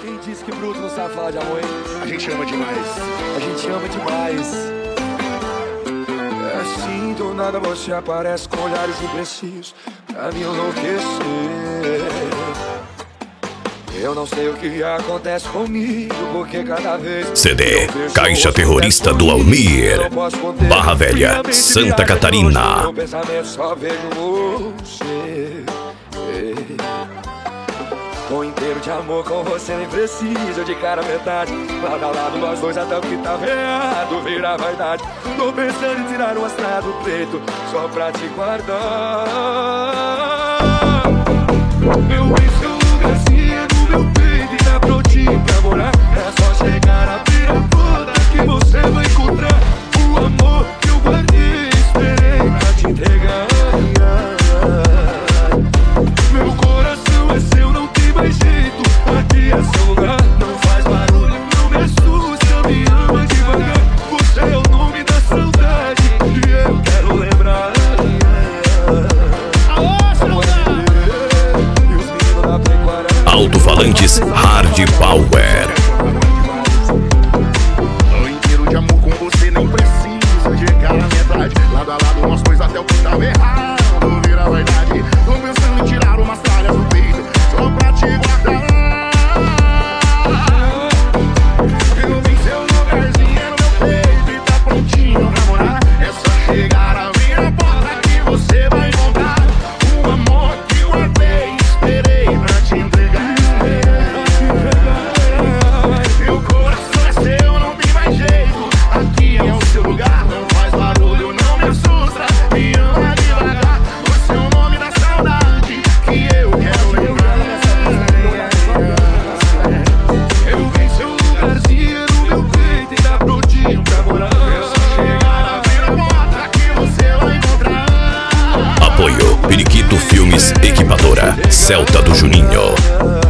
Quem disse que bruto não sabe falar de amor, hein? A gente ama demais. A gente ama demais. É assim, do nada você aparece com olhares imprecisos pra me enlouquecer. Eu não sei o que acontece comigo, porque cada vez CD Caixa Terrorista do Almir, Barra Velha, Santa Catarina. No pensamento só vejo você. Tô inteiro de amor com você, nem preciso de cara metade. Lado a lado nós dois até o que tava errado vira verdade. Tô pensando em tirar um astral do peito só pra te guardar. Eu vi seu lugarzinho no meu peito e tá prontinho pra morar. É só chegar, abrir a porta que você vai encontrar o amor que eu guardei, esperei pra te entregar. Meu coração é seu, não tem mais jeito. Aqui é seu lugar, não faz barulho, não me assusta, me ama devagar. Você é o nome da saudade e eu quero lembrar. Alô, saudade! E os meninos da pecuária. Alto-falantes Hard Power. Tô inteiro de amor com você, nem precisa chegar na metade. Lado a lado nós dois até o que tava errado vira verdade. Tô pensando em tirar umas tralhas do peito só pra te guardar. Eu vi seu lugarzinho no meu peito e tá prontinho pra morar. É só chegar, abrir a porta que você vai encontrar o amor que eu guardei, esperei pra te entregar. Meu coração é seu, não tem mais jeito. Aqui é o seu lugar, não faz barulho, não me assusta, me ama devagar. Você é o nome da saudade que eu quero lembrar. Eu vi seu lugarzinho no meu peito e tá prontinho pra morar. É só chegar, abrir a porta que você vai encontrar. Apoio Periquito Filmes Equipadora, Celta do Juninho.